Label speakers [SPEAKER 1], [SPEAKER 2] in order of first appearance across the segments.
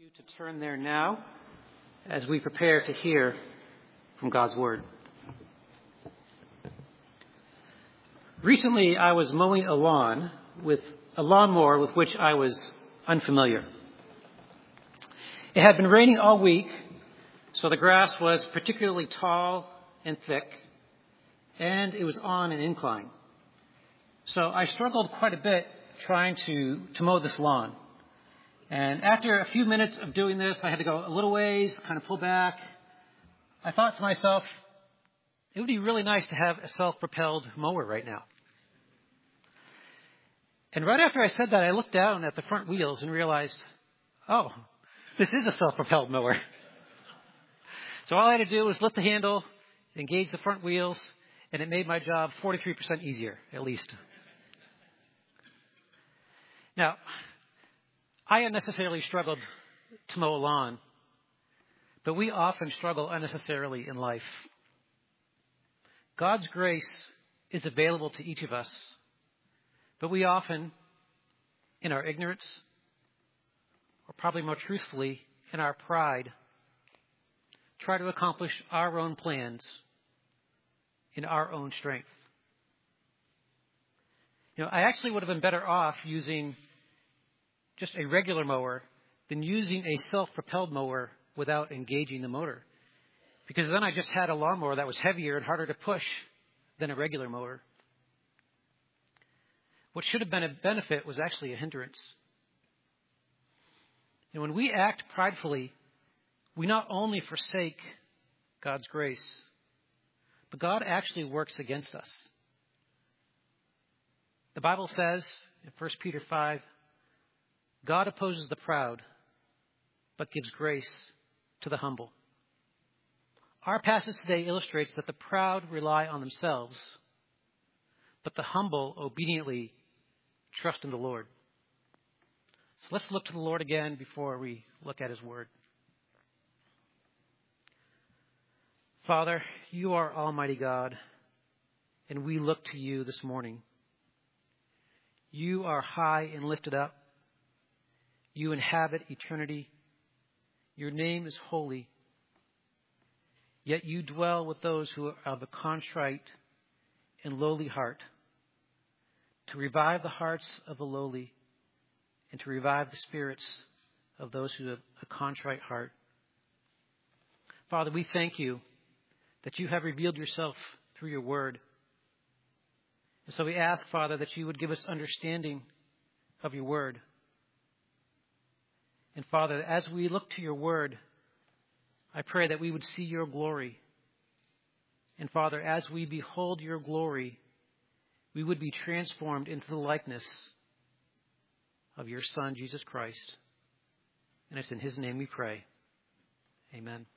[SPEAKER 1] you to turn there now as we prepare to hear from God's Word. Recently, I was mowing a lawn with a lawnmower with which I was unfamiliar. It had been raining all week, so the grass was particularly tall and thick, and it was on an incline. So I struggled quite a bit trying to mow this lawn. And after a few minutes of doing this, I had to go a little ways, kind of pull back. I thought to myself, it would be really nice to have a self-propelled mower right now. And right after I said that, I looked down at the front wheels and realized, oh, this is a self-propelled mower. So all I had to do was lift the handle, engage the front wheels, and it made my job 43% easier, at least. Now, I unnecessarily struggled to mow a lawn, but we often struggle unnecessarily in life. God's grace is available to each of us, but we often, in our ignorance, or probably more truthfully, in our pride, try to accomplish our own plans in our own strength. I actually would have been better off using just a regular mower than using a self-propelled mower without engaging the motor. Because then I just had a lawnmower that was heavier and harder to push than a regular mower. What should have been a benefit was actually a hindrance. And when we act pridefully, we not only forsake God's grace, but God actually works against us. The Bible says in 1 Peter 5, God opposes the proud, but gives grace to the humble. Our passage today illustrates that the proud rely on themselves, but the humble obediently trust in the Lord. So let's look to the Lord again before we look at His Word. Father, you are Almighty God, and we look to you this morning. You are high and lifted up. You inhabit eternity. Your name is holy. Yet you dwell with those who are of a contrite and lowly heart, to revive the hearts of the lowly and to revive the spirits of those who have a contrite heart. Father, we thank you that you have revealed yourself through your word. And so we ask, Father, that you would give us understanding of your word. And Father, as we look to your word, I pray that we would see your glory. And Father, as we behold your glory, we would be transformed into the likeness of your Son, Jesus Christ. And it's in his name we pray. Amen.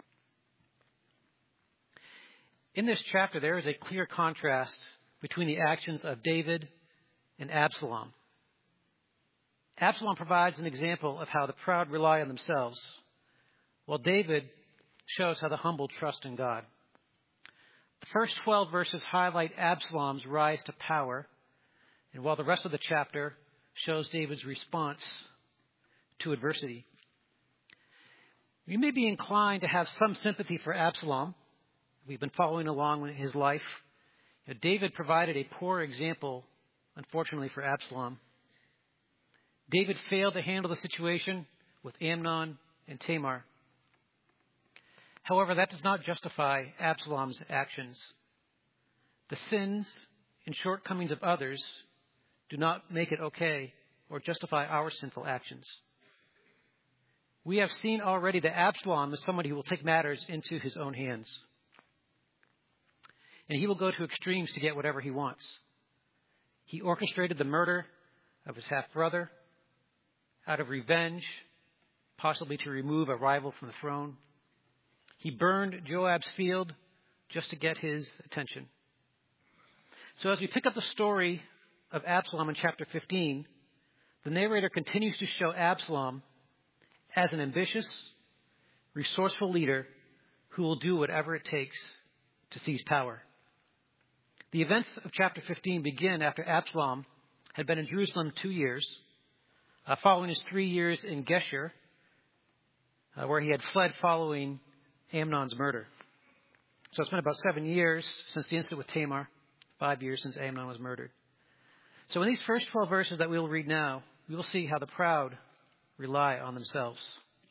[SPEAKER 1] In this chapter, there is a clear contrast between the actions of David and Absalom. Absalom provides an example of how the proud rely on themselves, while David shows how the humble trust in God. The first 12 verses highlight Absalom's rise to power, and while the rest of the chapter shows David's response to adversity. You may be inclined to have some sympathy for Absalom. We've been following along in his life. David provided a poor example, unfortunately, for Absalom. David failed to handle the situation with Amnon and Tamar. However, that does not justify Absalom's actions. The sins and shortcomings of others do not make it okay or justify our sinful actions. We have seen already that Absalom is somebody who will take matters into his own hands. And he will go to extremes to get whatever he wants. He orchestrated the murder of his half-brother out of revenge, possibly to remove a rival from the throne. He burned Joab's field just to get his attention. So as we pick up the story of Absalom in chapter 15, the narrator continues to show Absalom as an ambitious, resourceful leader who will do whatever it takes to seize power. The events of chapter 15 begin after Absalom had been in Jerusalem 2 years, following his 3 years in Geshur. where he had fled following Amnon's murder. So it's been about 7 years since the incident with Tamar, 5 years since Amnon was murdered. So in these first 12 verses that we will read now, we will see how the proud rely on themselves.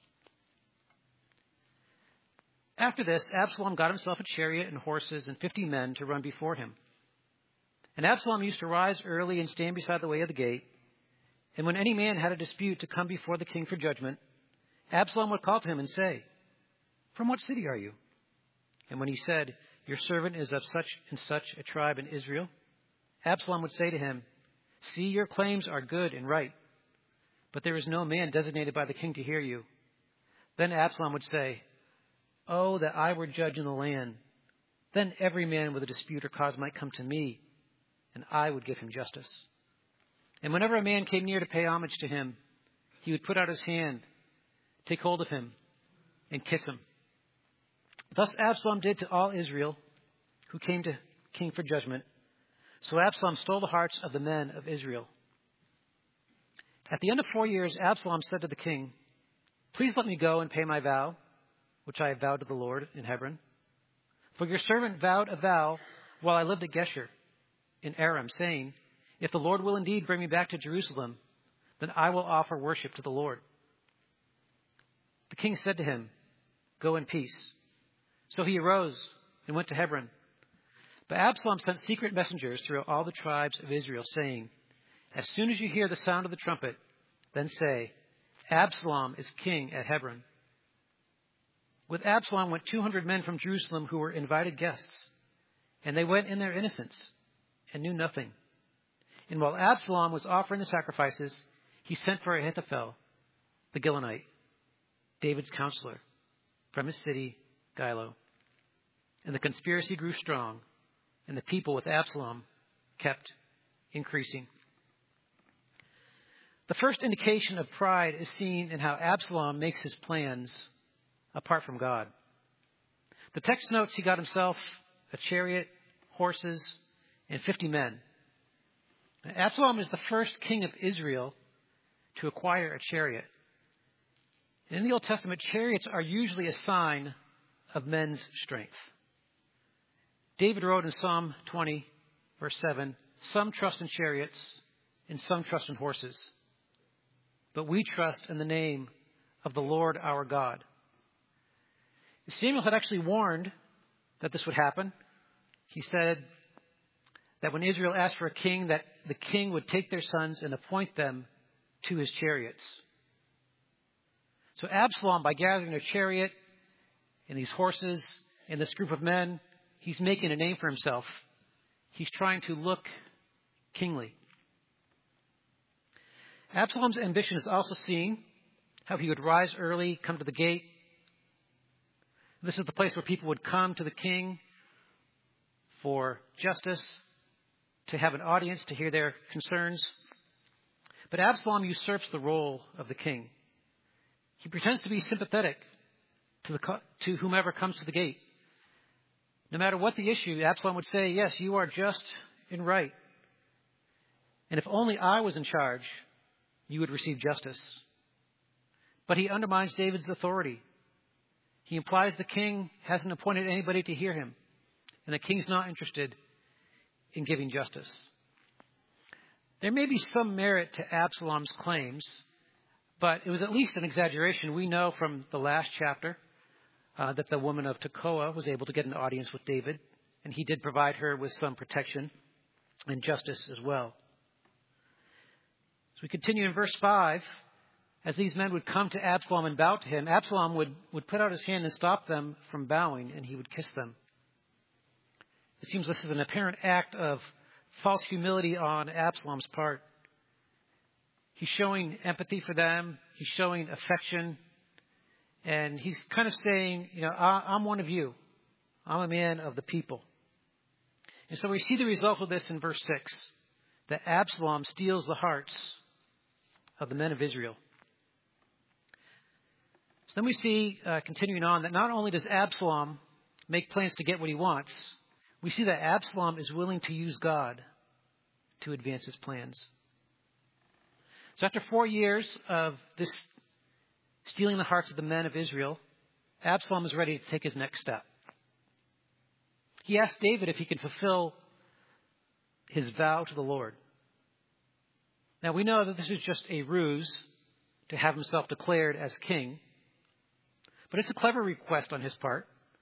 [SPEAKER 1] After this, Absalom got himself a chariot and horses and 50 men to run before him. And Absalom used to rise early and stand beside the way of the gate. And when any man had a dispute to come before the king for judgment, Absalom would call to him and say, "From what city are you?" And when he said, "Your servant is of such and such a tribe in Israel," Absalom would say to him, "See, your claims are good and right, but there is no man designated by the king to hear you." Then Absalom would say, "Oh, that I were judge in the land. Then every man with a dispute or cause might come to me, and I would give him justice." And whenever a man came near to pay homage to him, he would put out his hand, take hold of him, and kiss him. Thus Absalom did to all Israel who came to king for judgment. So Absalom stole the hearts of the men of Israel. At the end of 4 years, Absalom said to the king, "Please let me go and pay my vow, which I have vowed to the Lord in Hebron. For your servant vowed a vow while I lived at Geshur in Aram, saying, 'If the Lord will indeed bring me back to Jerusalem, then I will offer worship to the Lord.' The king said to him, 'Go in peace.' So he arose and went to Hebron. But Absalom sent secret messengers through all the tribes of Israel, saying, 'As soon as you hear the sound of the trumpet, then say, Absalom is king at Hebron.' With Absalom went 200 men from Jerusalem who were invited guests, and they went in their innocence and knew nothing. And while Absalom was offering the sacrifices, he sent for Ahithophel, the Gilonite, David's counselor, from his city, Gilo. And the conspiracy grew strong, and the people with Absalom kept increasing." The first indication of pride is seen in how Absalom makes his plans apart from God. The text notes he got himself a chariot, horses, and 50 men. Absalom is the first king of Israel to acquire a chariot. In the Old Testament, chariots are usually a sign of men's strength. David wrote in Psalm 20, verse 7, "Some trust in chariots and some trust in horses, but we trust in the name of the Lord our God." Samuel had actually warned that this would happen. He said that when Israel asked for a king, that the king would take their sons and appoint them to his chariots. So Absalom, by gathering a chariot and these horses and this group of men, he's making a name for himself. He's trying to look kingly. Absalom's ambition is also seen how he would rise early, come to the gate. This is the place where people would come to the king for justice, to have an audience, to hear their concerns. But Absalom usurps the role of the king. He pretends to be sympathetic to whomever comes to the gate. No matter what the issue, Absalom would say, "Yes, you are just and right. And if only I was in charge, you would receive justice." But he undermines David's authority. He implies the king hasn't appointed anybody to hear him, and the king's not interested in giving justice. There may be some merit to Absalom's claims, but it was at least an exaggeration. We know from the last chapter that the woman of Tekoa was able to get an audience with David, and he did provide her with some protection and justice as well. So we continue in verse 5. As these men would come to Absalom and bow to him, Absalom would put out his hand and stop them from bowing, and he would kiss them. It seems this is an apparent act of false humility on Absalom's part. He's showing empathy for them. He's showing affection. And he's kind of saying, I'm one of you. I'm a man of the people. And so we see the result of this in verse 6, that Absalom steals the hearts of the men of Israel. So then we see, continuing on, that not only does Absalom make plans to get what he wants, we see that Absalom is willing to use God to advance his plans. So after 4 years of this stealing the hearts of the men of Israel, Absalom is ready to take his next step. He asked David if he could fulfill his vow to the Lord. Now, we know that this is just a ruse to have himself declared as king, but it's a clever request on his part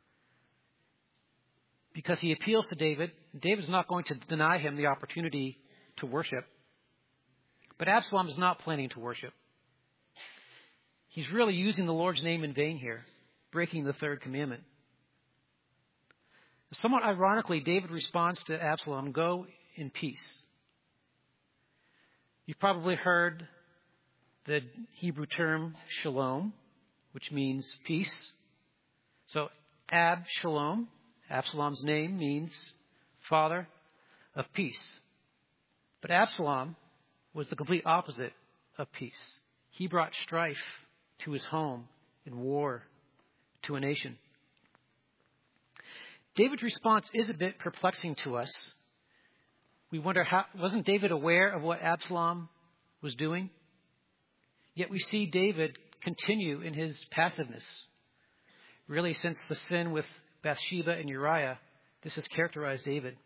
[SPEAKER 1] because he appeals to David. David's not going to deny him the opportunity to worship, but Absalom is not planning to worship. He's really using the Lord's name in vain here, breaking the third commandment. Somewhat ironically, David responds to Absalom, "Go in peace." You've probably heard the Hebrew term shalom, which means peace. So Shalom, Absalom's name, means father of peace. But Absalom was the complete opposite of peace. He brought strife to his home and war to a nation. David's response is a bit perplexing to us. We wonder, wasn't David aware of what Absalom was doing? Yet we see David continue in his passiveness. Really, since the sin with Bathsheba and Uriah, this has characterized David.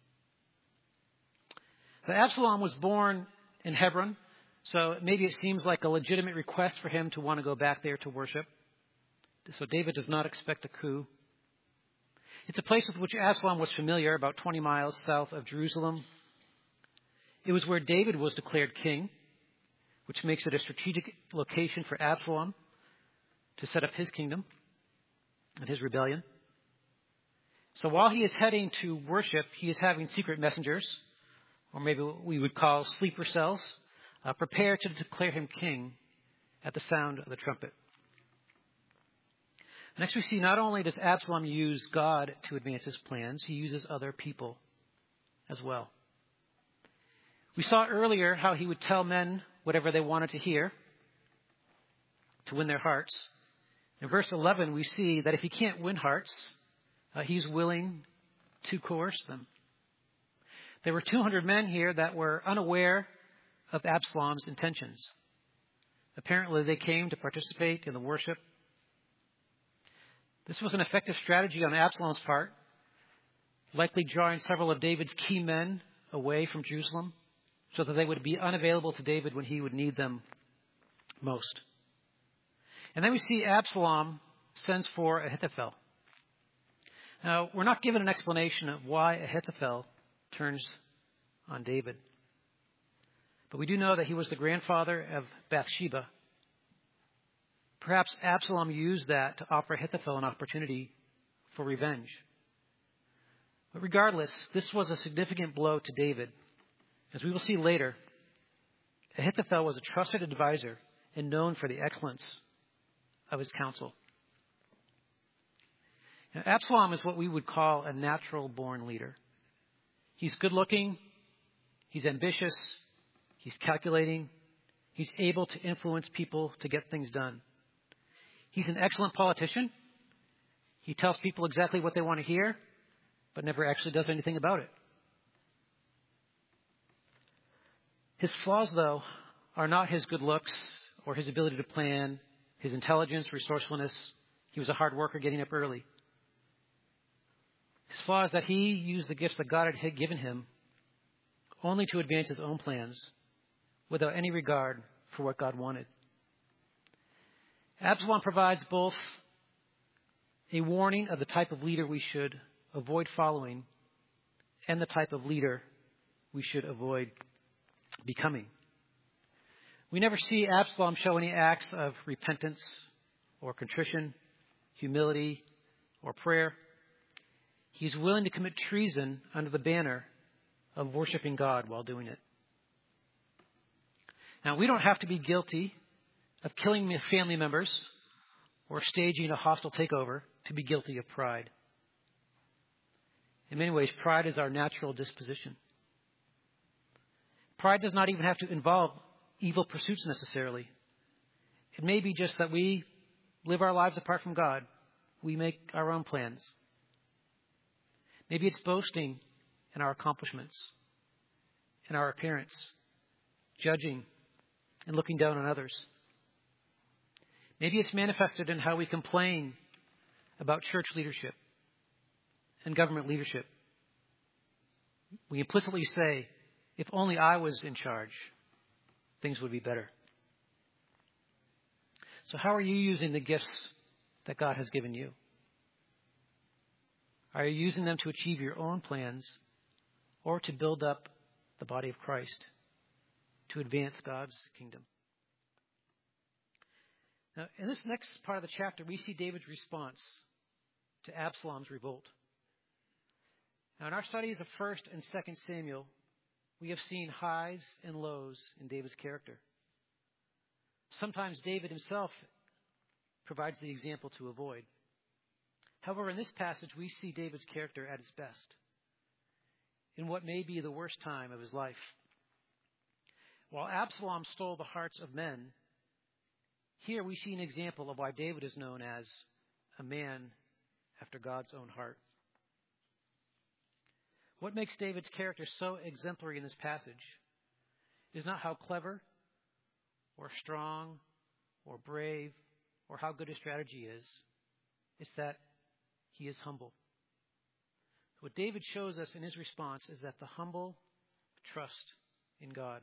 [SPEAKER 1] But Absalom was born in Hebron, so maybe it seems like a legitimate request for him to want to go back there to worship. So David does not expect a coup. It's a place with which Absalom was familiar, about 20 miles south of Jerusalem. It was where David was declared king, which makes it a strategic location for Absalom to set up his kingdom and his rebellion. So while he is heading to worship, he is having secret messengers, or maybe what we would call sleeper cells, prepare to declare him king at the sound of the trumpet. Next, we see not only does Absalom use God to advance his plans, he uses other people as well. We saw earlier how he would tell men whatever they wanted to hear to win their hearts. In verse 11, we see that if he can't win hearts, he's willing to coerce them. There were 200 men here that were unaware of Absalom's intentions. Apparently, they came to participate in the worship. This was an effective strategy on Absalom's part, likely drawing several of David's key men away from Jerusalem so that they would be unavailable to David when he would need them most. And then we see Absalom sends for Ahithophel. Now, we're not given an explanation of why Ahithophel turns on David. But we do know that he was the grandfather of Bathsheba. Perhaps Absalom used that to offer Ahithophel an opportunity for revenge. But regardless, this was a significant blow to David. As we will see later, Ahithophel was a trusted advisor and known for the excellence of his counsel. Now, Absalom is what we would call a natural-born leader. He's good-looking, he's ambitious, he's calculating, he's able to influence people to get things done. He's an excellent politician. He tells people exactly what they want to hear, but never actually does anything about it. His flaws, though, are not his good looks or his ability to plan, his intelligence, resourcefulness. He was a hard worker getting up early. His flaw is that he used the gifts that God had given him only to advance his own plans without any regard for what God wanted. Absalom provides both a warning of the type of leader we should avoid following and the type of leader we should avoid becoming. We never see Absalom show any acts of repentance or contrition, humility, or prayer. He's willing to commit treason under the banner of worshiping God while doing it. Now, we don't have to be guilty of killing family members or staging a hostile takeover to be guilty of pride. In many ways, pride is our natural disposition. Pride does not even have to involve evil pursuits necessarily. It may be just that we live our lives apart from God. We make our own plans. Maybe it's boasting in our accomplishments, in our appearance, judging and looking down on others. Maybe it's manifested in how we complain about church leadership and government leadership. We implicitly say, if only I was in charge, things would be better. So how are you using the gifts that God has given you? Are you using them to achieve your own plans or to build up the body of Christ, to advance God's kingdom? Now, in this next part of the chapter, we see David's response to Absalom's revolt. Now, in our studies of 1 and 2 Samuel, we have seen highs and lows in David's character. Sometimes David himself provides the example to avoid. However, in this passage, we see David's character at its best, in what may be the worst time of his life. While Absalom stole the hearts of men, here we see an example of why David is known as a man after God's own heart. What makes David's character so exemplary in this passage is not how clever or strong or brave or how good his strategy is. It's that he is humble. What David shows us in his response is that the humble trust in God.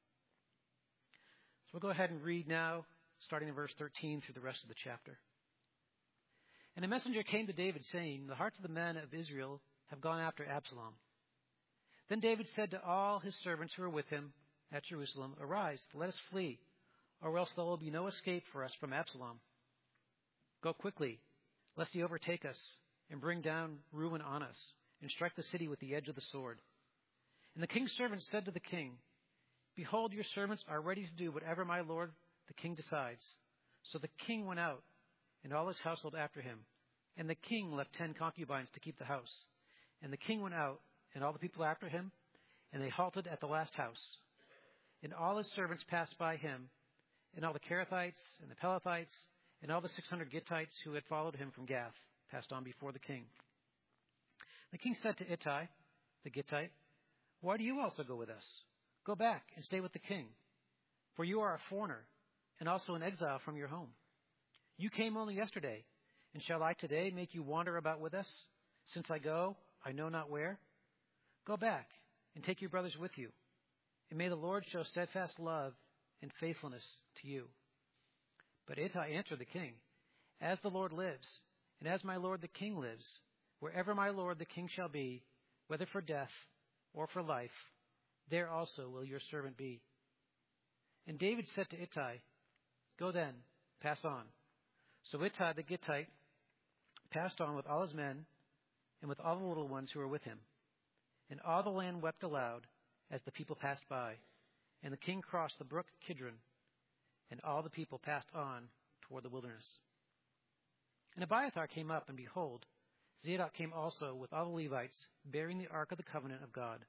[SPEAKER 1] So we'll go ahead and read now, starting in verse 13 through the rest of the chapter. And a messenger came to David, saying, the hearts of the men of Israel have gone after Absalom. Then David said to all his servants who were with him at Jerusalem, arise, let us flee, or else there will be no escape for us from Absalom. Go quickly, lest he overtake us and bring down ruin on us, and strike the city with the edge of the sword. And the king's servants said to the king, behold, your servants are ready to do whatever my lord the king decides. So the king went out, and all his household after him. And the king left 10 concubines to keep the house. And the king went out, and all the people after him, and they halted at the last house. And all his servants passed by him, and all the Kerethites and the Pelethites, and all the 600 Gittites who had followed him from Gath passed on before the king. The king said to Ittai, the Gittite, why do you also go with us? Go back and stay with the king, for you are a foreigner, and also an exile from your home. You came only yesterday, and shall I today make you wander about with us, since I go, I know not where? Go back and take your brothers with you, and may the Lord show steadfast love and faithfulness to you. But Ittai answered the king, as the Lord lives, and as my lord the king lives, wherever my lord the king shall be, whether for death or for life, there also will your servant be. And David said to Ittai, go then, pass on. So Ittai the Gittite passed on with all his men and with all the little ones who were with him. And all the land wept aloud as the people passed by. And the king crossed the brook Kidron, and all the people passed on toward the wilderness. And Abiathar came up, and behold, Zadok came also with all the Levites, bearing the ark of the covenant of God.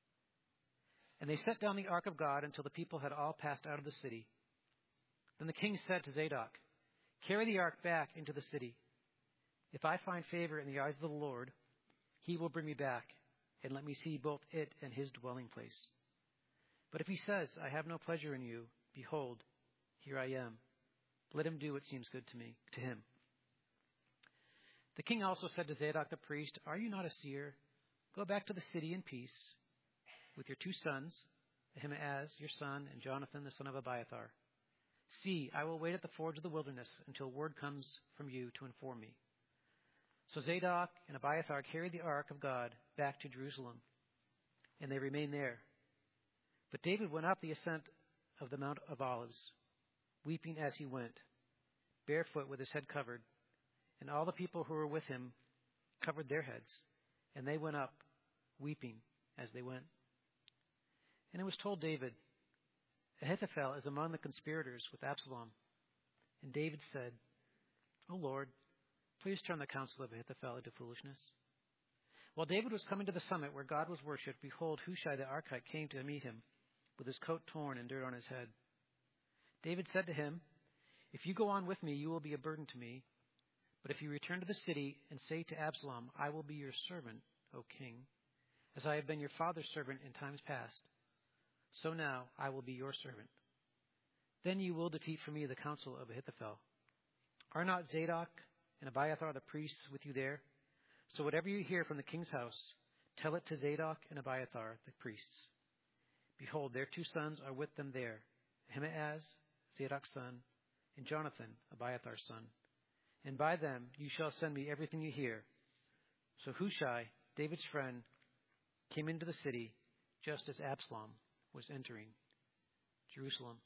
[SPEAKER 1] And they set down the ark of God until the people had all passed out of the city. Then the king said to Zadok, carry the ark back into the city. If I find favor in the eyes of the Lord, he will bring me back, and let me see both it and his dwelling place. But if he says, I have no pleasure in you, behold, here I am. Let him do what seems good to him. The king also said to Zadok the priest, are you not a seer? Go back to the city in peace with your 2 sons, Ahimaaz your son, and Jonathan the son of Abiathar. See, I will wait at the fords of the wilderness until word comes from you to inform me. So Zadok and Abiathar carried the ark of God back to Jerusalem, and they remained there. But David went up the ascent of the Mount of Olives, weeping as he went, barefoot with his head covered, and all the people who were with him covered their heads, and they went up, weeping as they went. And it was told David, Ahithophel is among the conspirators with Absalom. And David said, O Lord, please turn the counsel of Ahithophel into foolishness. While David was coming to the summit where God was worshipped, behold, Hushai the Archite came to meet him, with his coat torn and dirt on his head. David said to him, if you go on with me, you will be a burden to me. But if you return to the city and say to Absalom, I will be your servant, O king, as I have been your father's servant in times past, so now I will be your servant. Then you will defeat for me the counsel of Ahithophel, Are not Zadok and Abiathar the priests with you there? So whatever you hear from the king's house, tell it to Zadok and Abiathar the priests. Behold, their 2 sons are with them there, Ahimaaz, Zadok's son, and Jonathan, Abiathar's son. And by them you shall send me everything you hear. So Hushai, David's friend, came into the city just as Absalom was entering Jerusalem.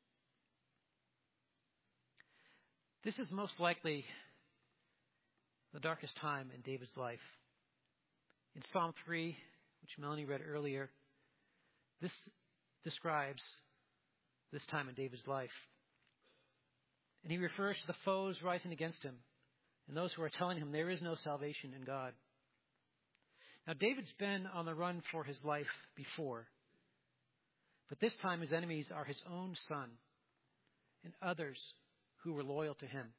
[SPEAKER 1] This is most likely the darkest time in David's life. In Psalm 3, which Melanie read earlier, this describes this time in David's life. And he refers to the foes rising against him and those who are telling him there is no salvation in God. Now, David's been on the run for his life before, but this time his enemies are his own son and others who were loyal to him.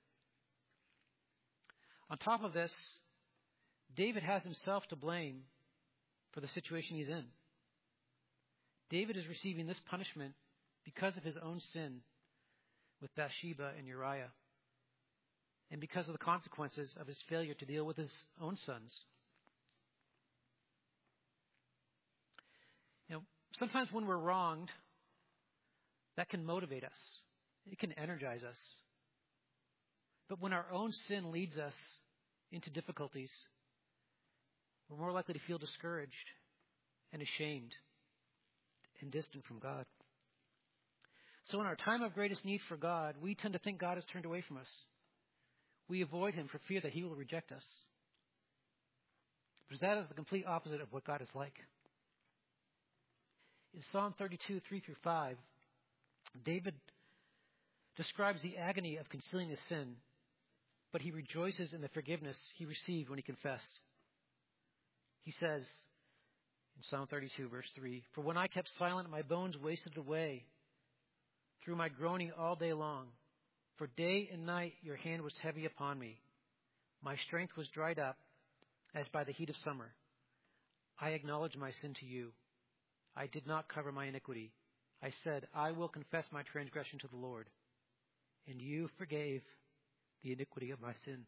[SPEAKER 1] On top of this, David has himself to blame for the situation he's in. David is receiving this punishment because of his own sin with Bathsheba and Uriah, and because of the consequences of his failure to deal with his own sons. You know, sometimes when we're wronged, that can motivate us. It can energize us. But when our own sin leads us into difficulties, we're more likely to feel discouraged and ashamed and distant from God. So in our time of greatest need for God, we tend to think God has turned away from us. We avoid him for fear that he will reject us. But that is the complete opposite of what God is like. In Psalm 32, 3-5, David describes the agony of concealing his sin, but he rejoices in the forgiveness he received when he confessed. He says in Psalm 32, verse 3, "For when I kept silent, my bones wasted away through my groaning all day long. For day and night your hand was heavy upon me. My strength was dried up as by the heat of summer. I acknowledged my sin to you. I did not cover my iniquity. I said, I will confess my transgression to the Lord. And you forgave the iniquity of my sin."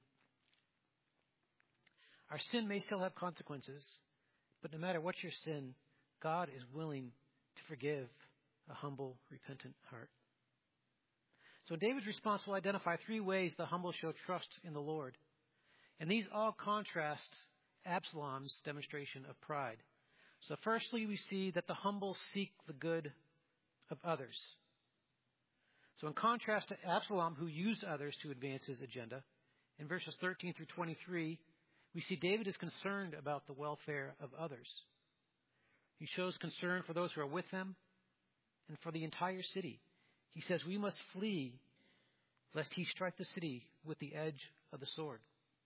[SPEAKER 1] Our sin may still have consequences, but no matter what your sin, God is willing to forgive a humble, repentant heart. So in David's response, we'll identify 3 ways the humble show trust in the Lord. And these all contrast Absalom's demonstration of pride. So firstly, we see that the humble seek the good of others. So in contrast to Absalom, who used others to advance his agenda, in verses 13-23, we see David is concerned about the welfare of others. He shows concern for those who are with him and for the entire city. He says, we must flee lest he strike the city with the edge of the sword.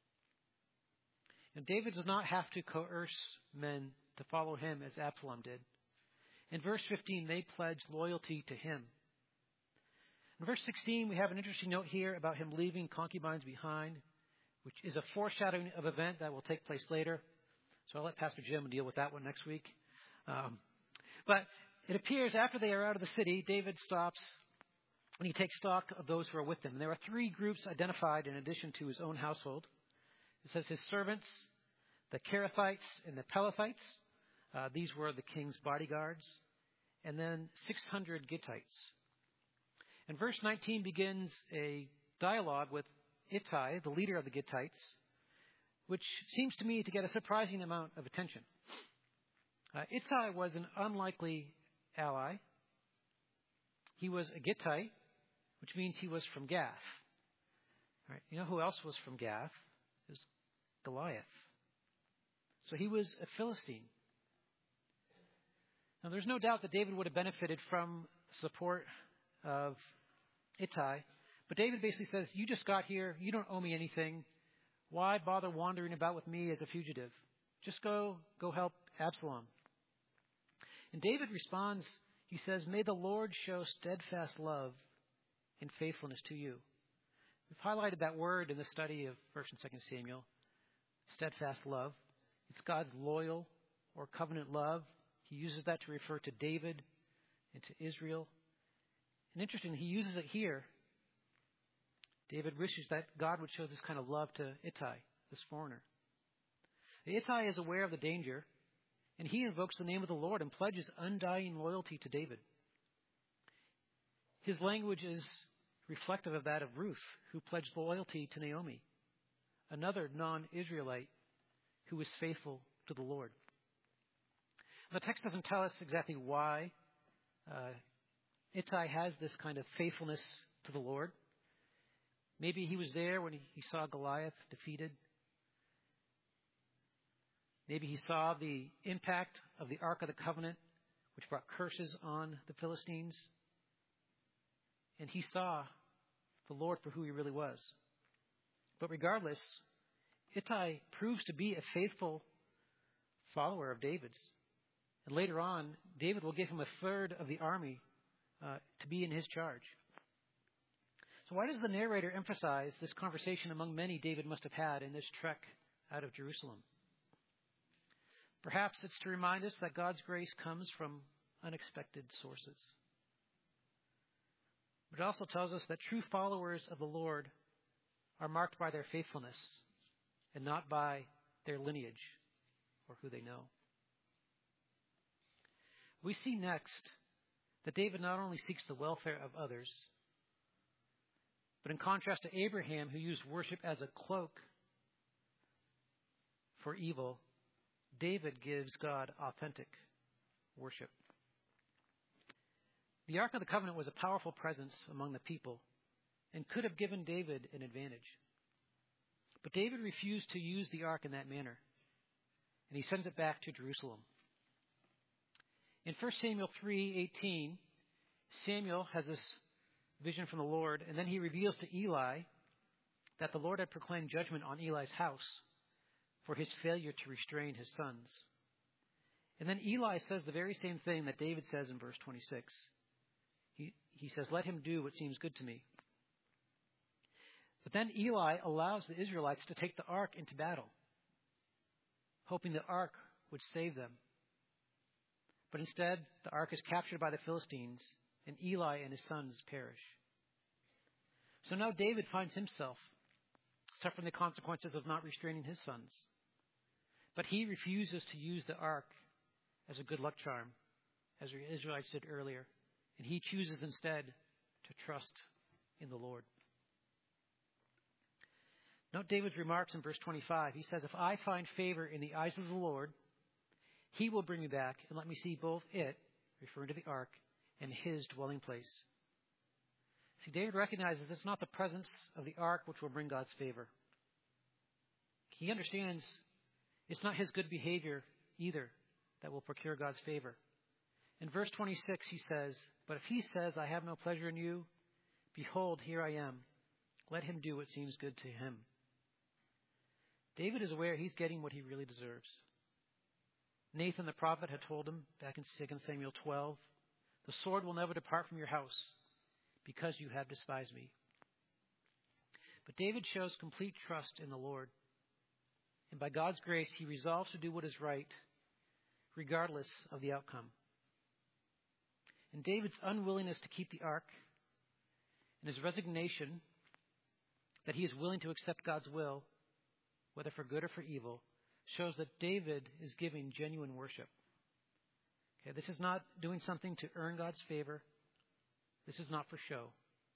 [SPEAKER 1] And David does not have to coerce men to follow him as Absalom did. In verse 15, they pledge loyalty to him. In verse 16, we have an interesting note here about him leaving concubines behind, which is a foreshadowing of an event that will take place later. So I'll let Pastor Jim deal with that one next week. But it appears after they are out of the city, David stops and he takes stock of those who are with him. And there are 3 groups identified in addition to his own household. It says his servants, the Kerethites and the Pelethites. These were the king's bodyguards. And then 600 Gittites. And verse 19 begins a dialogue with Ittai, the leader of the Gittites, which seems to me to get a surprising amount of attention. Ittai was an unlikely ally. He was a Gittite, which means he was from Gath. All right, you know who else was from Gath? It was Goliath. So he was a Philistine. Now, there's no doubt that David would have benefited from support of Ittai, but David basically says, you just got here, you don't owe me anything. Why bother wandering about with me as a fugitive? Just go help Absalom. And David responds, he says, may the Lord show steadfast love and faithfulness to you. We've highlighted that word in the study of 1 and 2 Samuel, steadfast love. It's God's loyal or covenant love. He uses that to refer to David and to Israel. And interesting, he uses it here David wishes that God would show this kind of love to Ittai, this foreigner. Ittai is aware of the danger, and he invokes the name of the Lord and pledges undying loyalty to David. His language is reflective of that of Ruth, who pledged loyalty to Naomi, another non-Israelite who was faithful to the Lord. The text doesn't tell us exactly why Ittai has this kind of faithfulness to the Lord. Maybe he was there when he saw Goliath defeated. Maybe he saw the impact of the Ark of the Covenant, which brought curses on the Philistines. And he saw the Lord for who he really was. But regardless, Ittai proves to be a faithful follower of David's. And later on, David will give him a third of the army to be in his charge. So why does the narrator emphasize this conversation among many David must have had in this trek out of Jerusalem? Perhaps it's to remind us that God's grace comes from unexpected sources. But it also tells us that true followers of the Lord are marked by their faithfulness and not by their lineage or who they know. We see next that David not only seeks the welfare of others, but in contrast to Abraham, who used worship as a cloak for evil, David gives God authentic worship. The Ark of the Covenant was a powerful presence among the people and could have given David an advantage. But David refused to use the Ark in that manner, and he sends it back to Jerusalem. In 1 Samuel 3:18, Samuel has this vision from the Lord, and then he reveals to Eli that the Lord had proclaimed judgment on Eli's house for his failure to restrain his sons. And then Eli says the very same thing that David says in verse 26. He says, "Let him do what seems good to me." But then Eli allows the Israelites to take the ark into battle, hoping the ark would save them. But instead, the ark is captured by the Philistines, and Eli and his sons perish. So now David finds himself suffering the consequences of not restraining his sons. But he refuses to use the ark as a good luck charm, as the Israelites did earlier. And he chooses instead to trust in the Lord. Note David's remarks in verse 25. He says, "If I find favor in the eyes of the Lord, he will bring me back and let me see both it," referring to the ark, "and his dwelling place." See, David recognizes it's not the presence of the ark which will bring God's favor. He understands it's not his good behavior either that will procure God's favor. In verse 26, he says, "But if he says, 'I have no pleasure in you,' behold, here I am. Let him do what seems good to him." David is aware he's getting what he really deserves. Nathan the prophet had told him back in 2 Samuel 12, "The sword will never depart from your house because you have despised me." But David shows complete trust in the Lord. And by God's grace, he resolves to do what is right, regardless of the outcome. And David's unwillingness to keep the ark and his resignation that he is willing to accept God's will, whether for good or for evil, shows that David is giving genuine worship. Okay, this is not doing something to earn God's favor. This is not for show.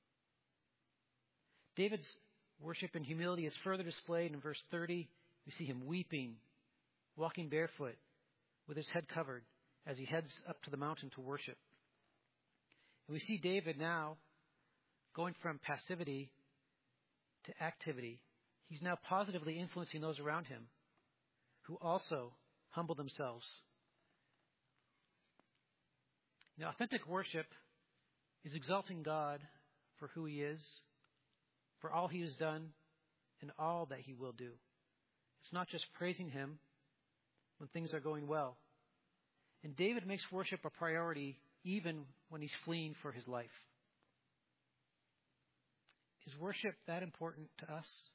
[SPEAKER 1] David's worship and humility is further displayed in verse 30. We see him weeping, walking barefoot, with his head covered, as he heads up to the mountain to worship. And we see David now going from passivity to activity. He's now positively influencing those around him who also humble themselves. Now, authentic worship is exalting God for who he is, for all he has done, and all that he will do. It's not just praising him when things are going well. And David makes worship a priority even when he's fleeing for his life. Is worship that important to us?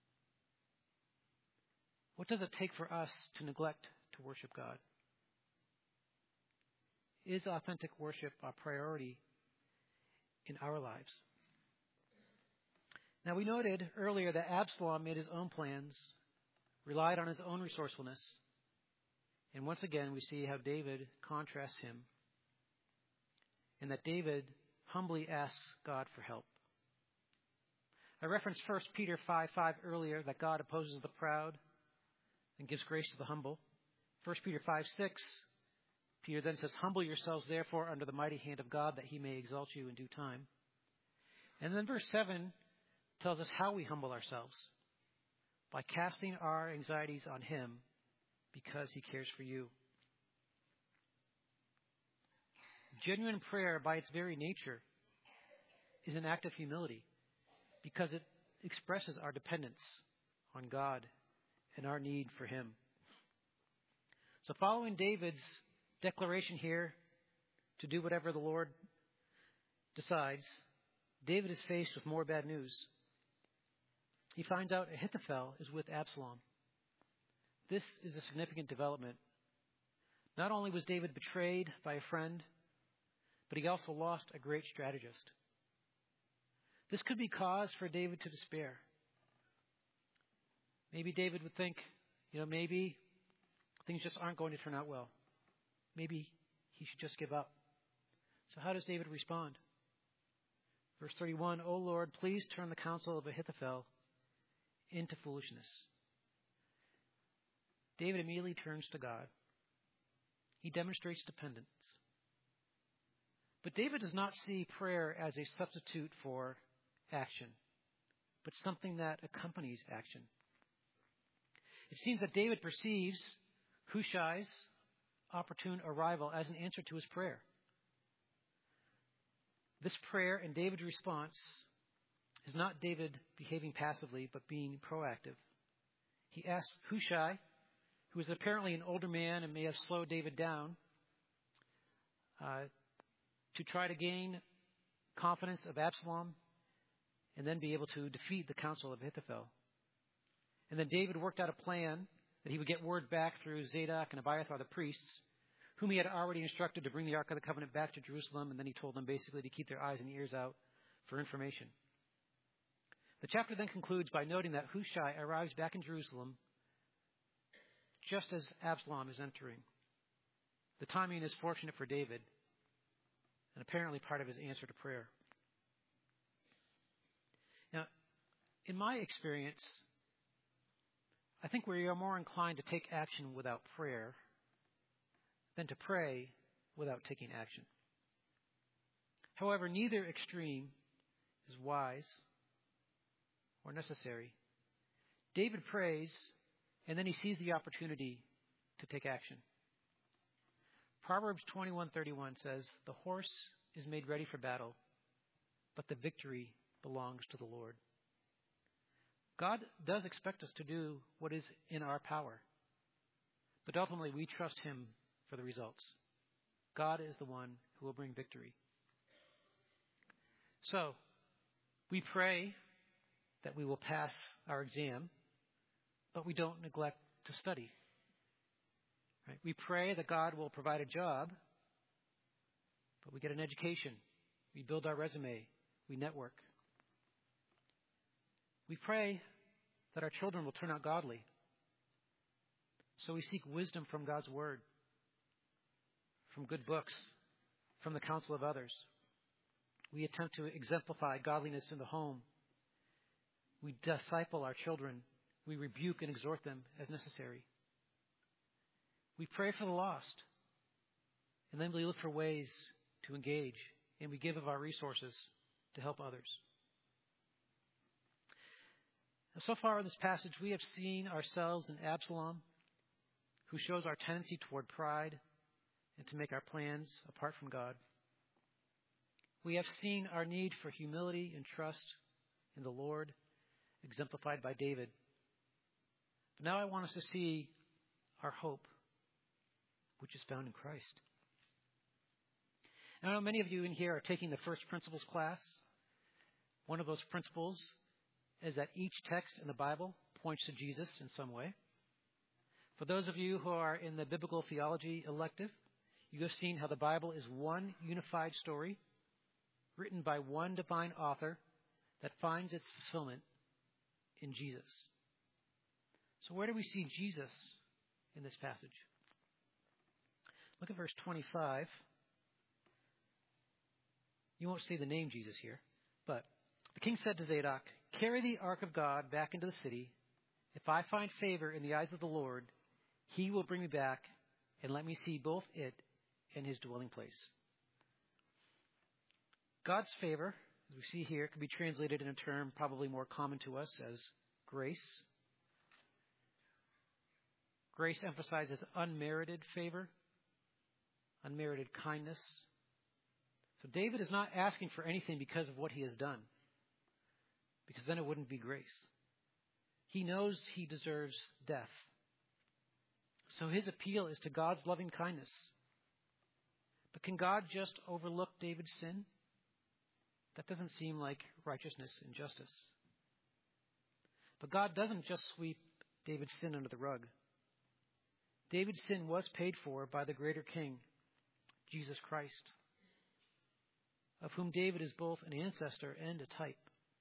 [SPEAKER 1] What does it take for us to neglect to worship God? Is authentic worship a priority in our lives? Now, we noted earlier that Absalom made his own plans, relied on his own resourcefulness. And once again, we see how David contrasts him, and that David humbly asks God for help. I referenced 1 Peter 5:5 earlier, that God opposes the proud and gives grace to the humble. 1 Peter 5:6, Peter then says, "Humble yourselves, therefore, under the mighty hand of God, that he may exalt you in due time." And then verse 7 tells us how we humble ourselves, by casting our anxieties on him because he cares for you. Genuine prayer, by its very nature, is an act of humility because it expresses our dependence on God and our need for him. So following David's declaration here to do whatever the Lord decides, David is faced with more bad news. He finds out Ahithophel is with Absalom. This is a significant development. Not only was David betrayed by a friend, but he also lost a great strategist. This could be cause for David to despair. Maybe David would think, maybe things just aren't going to turn out well. Maybe he should just give up. So how does David respond? Verse 31, "O Lord, please turn the counsel of Ahithophel into foolishness." David immediately turns to God. He demonstrates dependence. But David does not see prayer as a substitute for action, but something that accompanies action. It seems that David perceives Hushai's opportune arrival as an answer to his prayer. This prayer and David's response is not David behaving passively, but being proactive. He asks Hushai, who is apparently an older man and may have slowed David down, to try to gain confidence of Absalom and then be able to defeat the counsel of Ahithophel. And then David worked out a plan that he would get word back through Zadok and Abiathar, the priests, whom he had already instructed to bring the Ark of the Covenant back to Jerusalem, and then he told them basically to keep their eyes and ears out for information. The chapter then concludes by noting that Hushai arrives back in Jerusalem just as Absalom is entering. The timing is fortunate for David, and apparently part of his answer to prayer. Now, in my experience, I think we are more inclined to take action without prayer than to pray without taking action. However, neither extreme is wise or necessary. David prays, and then he sees the opportunity to take action. Proverbs 21:31 says, "The horse is made ready for battle, but the victory belongs to the Lord." God does expect us to do what is in our power, but ultimately we trust him for the results. God is the one who will bring victory. So, we pray that we will pass our exam, but we don't neglect to study. Right? We pray that God will provide a job, but we get an education. We build our resume. We network. We pray that our children will turn out godly. So we seek wisdom from God's word, from good books, from the counsel of others. We attempt to exemplify godliness in the home. We disciple our children. We rebuke and exhort them as necessary. We pray for the lost, and then we look for ways to engage, and we give of our resources to help others. So far in this passage, we have seen ourselves in Absalom, who shows our tendency toward pride and to make our plans apart from God. We have seen our need for humility and trust in the Lord, exemplified by David. But now I want us to see our hope, which is found in Christ. And I know many of you in here are taking the First Principles class. One of those principles is that each text in the Bible points to Jesus in some way. For those of you who are in the Biblical Theology elective, you have seen how the Bible is one unified story written by one divine author that finds its fulfillment in Jesus. So where do we see Jesus in this passage? Look at verse 25. You won't see the name Jesus here, but the king said to Zadok, "Carry the ark of God back into the city. If I find favor in the eyes of the Lord, he will bring me back and let me see both it and his dwelling place." God's favor, as we see here, can be translated in a term probably more common to us as grace. Grace emphasizes unmerited favor, unmerited kindness. So David is not asking for anything because of what he has done, because then it wouldn't be grace. He knows he deserves death. So his appeal is to God's loving kindness. But can God just overlook David's sin? That doesn't seem like righteousness and justice. But God doesn't just sweep David's sin under the rug. David's sin was paid for by the greater king, Jesus Christ, of whom David is both an ancestor and a type.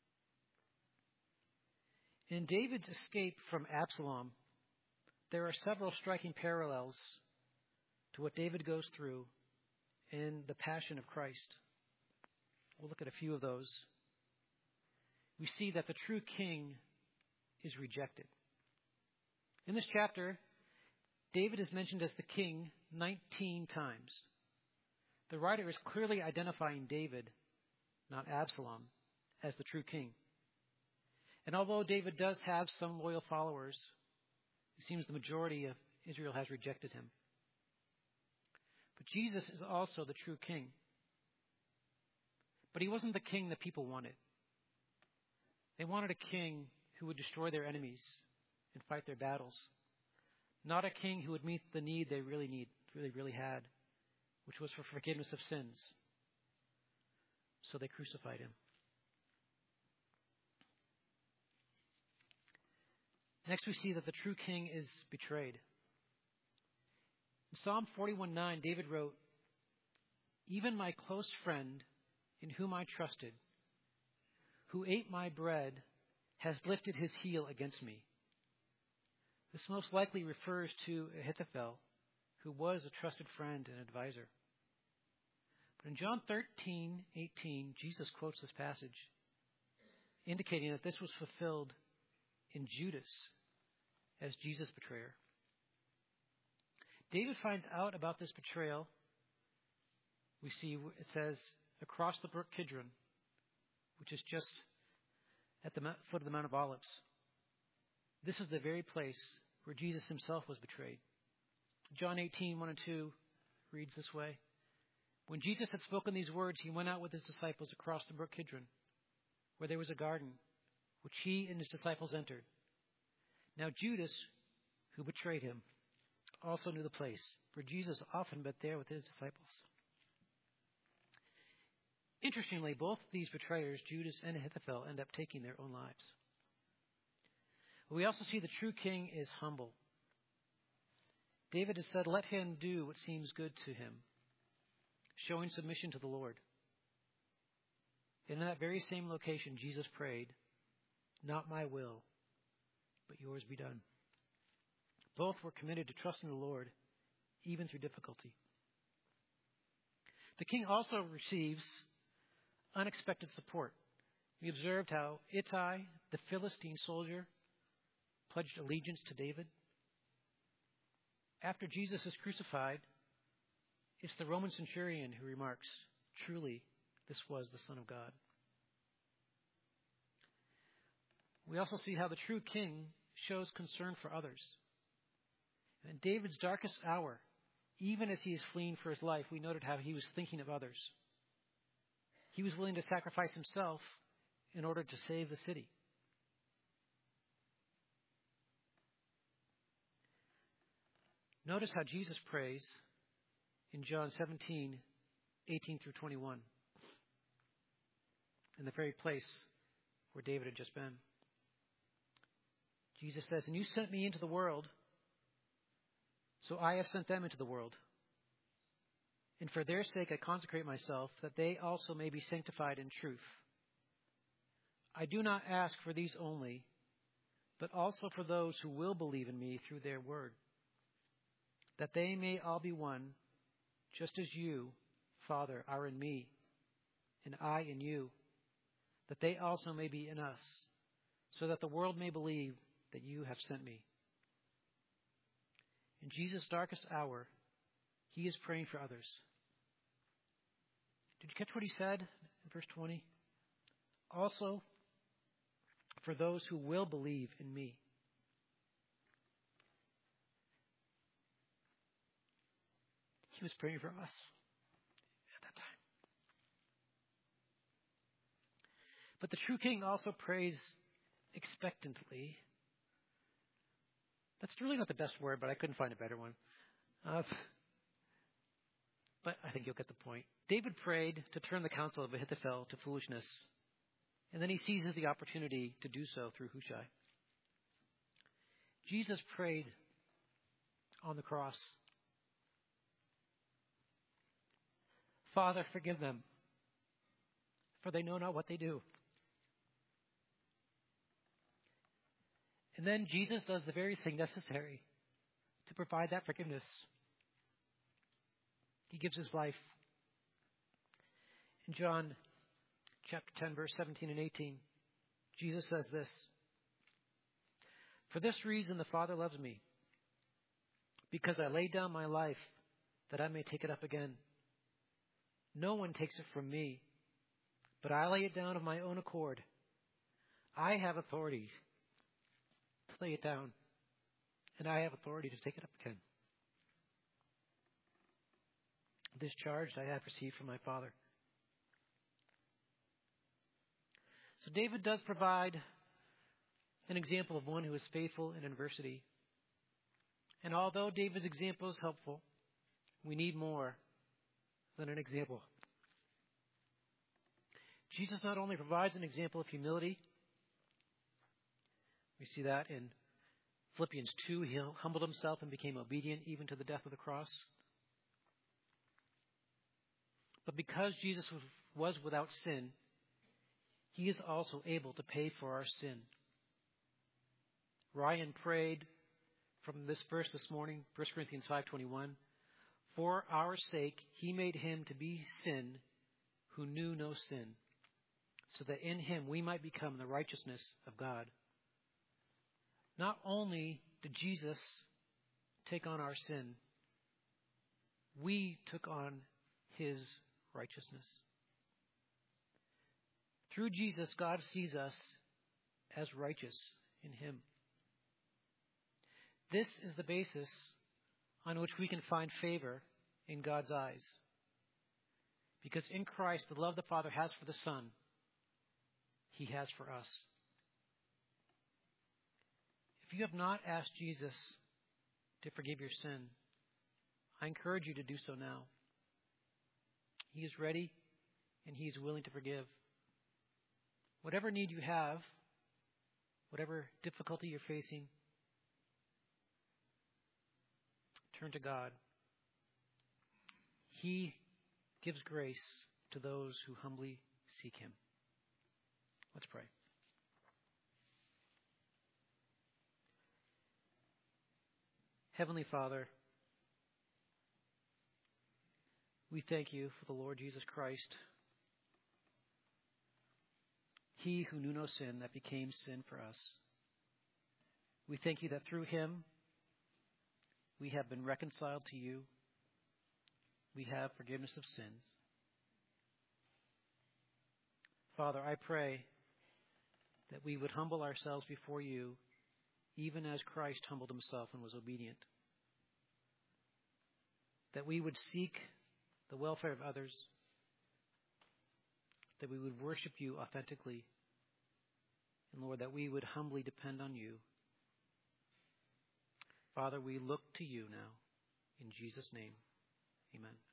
[SPEAKER 1] In David's escape from Absalom, there are several striking parallels to what David goes through in the passion of Christ. We'll look at a few of those. We see that the true king is rejected. In this chapter, David is mentioned as the king 19 times. The writer is clearly identifying David, not Absalom, as the true king. And although David does have some loyal followers, it seems the majority of Israel has rejected him. But Jesus is also the true king. But he wasn't the king that people wanted. They wanted a king who would destroy their enemies and fight their battles. Not a king who would meet the need they really had, which was for forgiveness of sins. So they crucified him. Next, we see that the true king is betrayed. In Psalm 41:9, David wrote, "Even my close friend, in whom I trusted, who ate my bread, has lifted his heel against me." This most likely refers to Ahithophel, who was a trusted friend and advisor. But in John 13:18, Jesus quotes this passage, indicating that this was fulfilled in Judas as Jesus' betrayer. David finds out about this betrayal. We see it says across the brook Kidron, which is just at the foot of the Mount of Olives. This is the very place where Jesus himself was betrayed. John 18:1 and 2 reads this way. When Jesus had spoken these words, he went out with his disciples across the brook Kidron, where there was a garden, which he and his disciples entered. Now Judas, who betrayed him, also knew the place, for Jesus often met there with his disciples. Interestingly, both these betrayers, Judas and Ahithophel, end up taking their own lives. We also see the true king is humble. David has said, "Let him do what seems good to him," showing submission to the Lord. And in that very same location, Jesus prayed, "Not my will, but yours be done." Both were committed to trusting the Lord, even through difficulty. The king also receives unexpected support. We observed how Ittai, the Philistine soldier, pledged allegiance to David. After Jesus is crucified, it's the Roman centurion who remarks, "Truly, this was the Son of God." We also see how the true king shows concern for others. In David's darkest hour, even as he is fleeing for his life, we noted how he was thinking of others. He was willing to sacrifice himself in order to save the city. Notice how Jesus prays in John 17:18 through 21, in the very place where David had just been. Jesus says, "And you sent me into the world, so I have sent them into the world. And for their sake I consecrate myself, that they also may be sanctified in truth. I do not ask for these only, but also for those who will believe in me through their word, that they may all be one, just as you, Father, are in me, and I in you, that they also may be in us, so that the world may believe that you have sent me. In Jesus' darkest hour, he is praying for others. Did you catch what he said in verse 20? Also, for those who will believe in me. He was praying for us at that time. But the true king also prays expectantly. That's really not the best word, but I couldn't find a better one. But I think you'll get the point. David prayed to turn the counsel of Ahithophel to foolishness, and then he seizes the opportunity to do so through Hushai. Jesus prayed on the cross, Father, forgive them, for they know not what they do. And then Jesus does the very thing necessary to provide that forgiveness. He gives his life. In John chapter 10, verse 17 and 18, Jesus says this, "For this reason the Father loves me, because I laid down my life that I may take it up again. No one takes it from me, but I lay it down of my own accord. I have authority to lay it down, and I have authority to take it up again. This charge I have received from my Father." So David does provide an example of one who is faithful in adversity. And although David's example is helpful, we need more than an example. Jesus not only provides an example of humility, we see that in Philippians 2, he humbled himself and became obedient even to the death of the cross. But because Jesus was without sin, he is also able to pay for our sin. Ryan prayed from this verse this morning, 1 Corinthians 5:21, "For our sake he made him to be sin who knew no sin, so that in him we might become the righteousness of God." Not only did Jesus take on our sin, we took on his righteousness. Through Jesus, God sees us as righteous in him. This is the basis on which we can find favor in God's eyes. Because in Christ, the love the Father has for the Son, he has for us. If you have not asked Jesus to forgive your sin, I encourage you to do so now. He is ready and he is willing to forgive. Whatever need you have, whatever difficulty you're facing, turn to God. He gives grace to those who humbly seek him. Let's pray. Heavenly Father, we thank you for the Lord Jesus Christ, he who knew no sin that became sin for us. We thank you that through him we have been reconciled to you. We have forgiveness of sins. Father, I pray that we would humble ourselves before you, even as Christ humbled himself and was obedient. That we would seek the welfare of others, that we would worship you authentically, and Lord, that we would humbly depend on you. Father, we look to you now. In Jesus' name, amen.